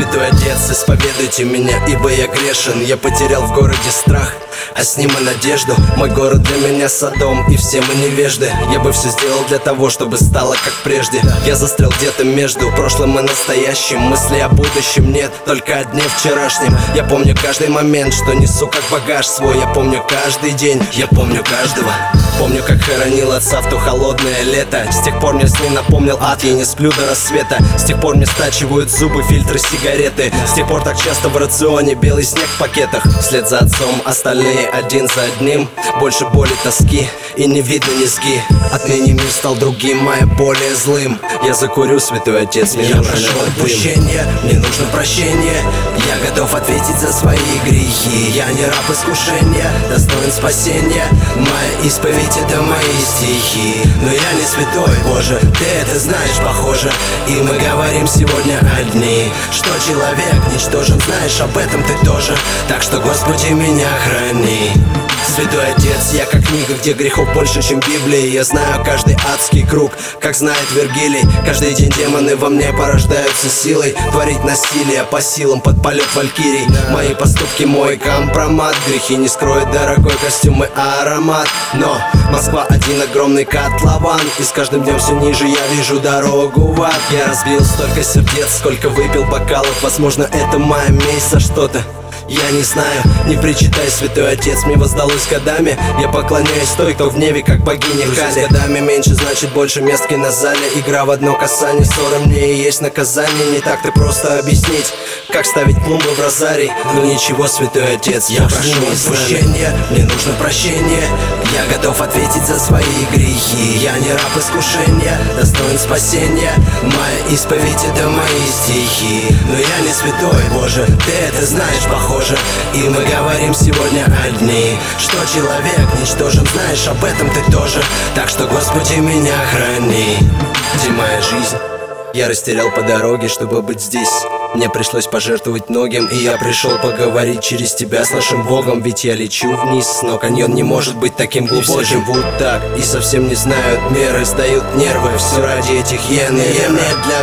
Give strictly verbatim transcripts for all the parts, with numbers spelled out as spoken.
Святой Отец, исповедуйте меня, ибо я грешен. Я потерял в городе страх, а с ним и надежду. Мой город для меня Содом, и все мы невежды. Я бы все сделал для того, чтобы стало как прежде. Я застрял где-то между прошлым и настоящим. Мысли о будущем нет, только о дне вчерашнем. Я помню каждый момент, что несу как багаж свой. Я помню каждый день, я помню каждого. Помню, как хоронил отца в то холодное лето. С тех пор мне сны напомнил ад, я не сплю до рассвета. С тех пор мне стачивают зубы, фильтры, сигареты. С тех пор так часто в рационе белый снег в пакетах. Вслед за отцом остальные один за одним. Больше боли, тоски и не видно низги. Отныне мир стал другим, а я более злым. Я закурю, Святой Отец, мне нужно отпущение, мне нужно прощение. Я готов ответить за свои грехи. Я не раб искушения, достоин спасения. Моя исповедь — это мои стихи. Но я не святой, Боже, ты это знаешь, похоже. И мы говорим сегодня одни, что человек ничтожен, знаешь, об этом ты тоже. Так что, Господи, меня храни. Святой Отец, я как книга, где грехов больше, чем Библия. Я знаю каждый адский круг, как знает Вергилий. Каждый день демоны во мне порождаются силой творить насилие по силам под полет валькирий. Мои поступки, мой компромат. Грехи не скроют дорогой костюм и аромат. Но Москва один огромный котлован, и с каждым днем все ниже я вижу дорогу в ад. Я разбил столько сердец, сколько выпил бокалов. Возможно, это моя месть за что-то, я не знаю, не причитай, Святой Отец, мне воздалось годами. Я поклоняюсь той, кто в небе, как богиня Кали. Годами меньше, значит больше мест в кинозале. Игра в одно касание, ссора мне и есть наказание. Не так-то просто объяснить, как ставить клумбы в розарий. Но ничего, Святой Отец, я прошу отпущения, мне нужно прощение. Я готов ответить за свои грехи. Я не раб искушения, достоин спасения. Моя исповедь — это мои стихи. Но я не святой, Боже, ты это знаешь, похоже. И мы говорим сегодня одни, что человек ничтожен, знаешь, об этом ты тоже. Так что, Господи, меня храни. Где моя жизнь? Я растерял по дороге, чтобы быть здесь. Мне пришлось пожертвовать многим, и я пришел поговорить через тебя с нашим Богом. Ведь я лечу вниз, но каньон не может быть таким глубоким. Все живут так и совсем не знают меры, сдают нервы. Все ради этих йен и евро для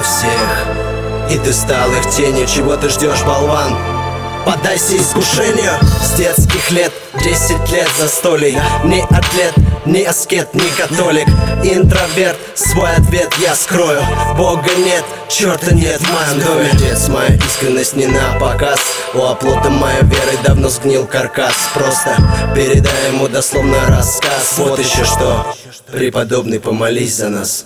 всех. И ты стал их тенью, чего ты ждешь, болван? Поддайся искушению с детских лет. Десять лет застолий. Ни атлет, ни аскет, ни католик. Интроверт, свой ответ я скрою. Бога нет, черта нет в моем доме. Отец, моя искренность не на показ. У оплота моей веры давно сгнил каркас. Просто передай ему дословно рассказ. Вот еще что, преподобный, помолись за нас.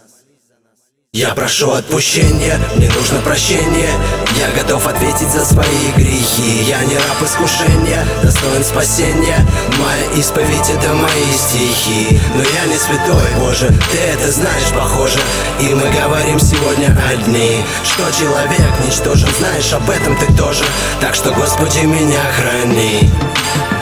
Я прошу отпущения, мне нужно прощение. Я готов ответить за свои грехи. Я не раб искушения, достоин спасения. Моя исповедь — это мои стихи. Но я не святой, Боже, ты это знаешь, похоже. И мы говорим сегодня одни, что человек ничтожен, знаешь, об этом ты тоже. Так что, Господи, меня храни.